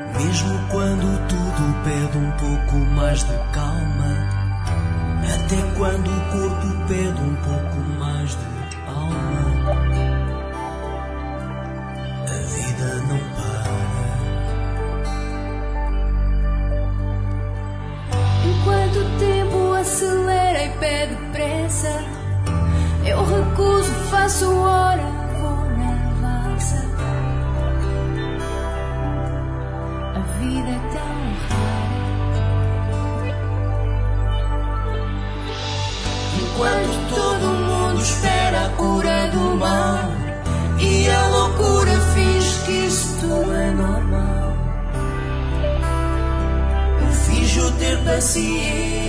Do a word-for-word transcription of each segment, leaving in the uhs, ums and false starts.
Mesmo quando tudo pede um pouco mais de calma, até quando o corpo pede um pouco mais de alma, a vida não para. Enquanto o tempo acelera e pede pressa, eu recuso, faço hora, vou na valsa. A vida é tão rara. Enquanto todo mundo espera a cura do mal e a loucura finge que isso tudo é normal, eu finjo ter paciência.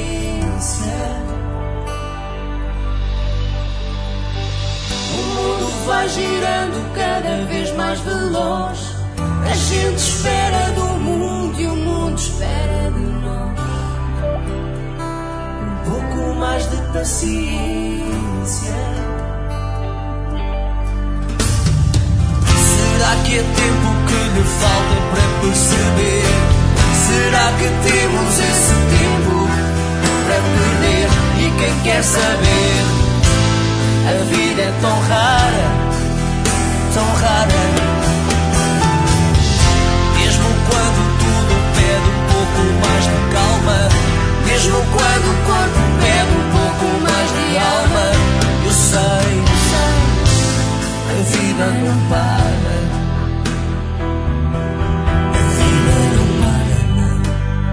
O mundo vai girando cada vez mais veloz. A gente espera do mundo e o mundo espera de nós. Um pouco mais de paciência. Será que é tempo que lhe falta para perceber? Será que temos esse tempo para perder? E quem quer saber? A vida é tão rara, tão rara. Mesmo quando tudo pede um pouco mais de calma, mesmo quando o corpo pede um pouco mais de alma, eu sei, sei, a vida não para. A vida não para, não.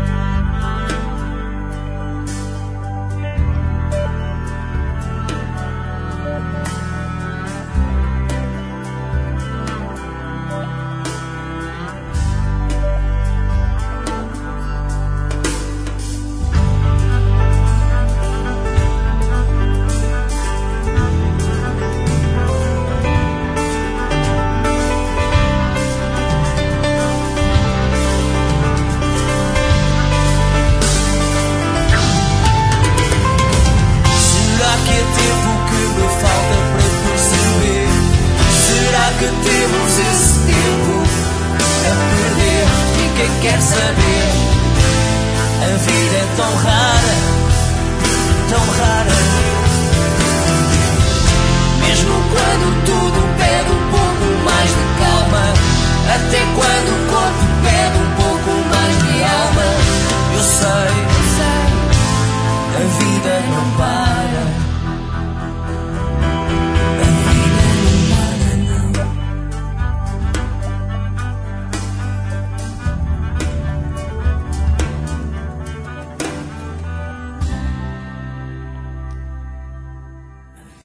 Que temos esse tempo a perder? E quem quer saber? A vida é tão rara, tão rara. Mesmo quando tudo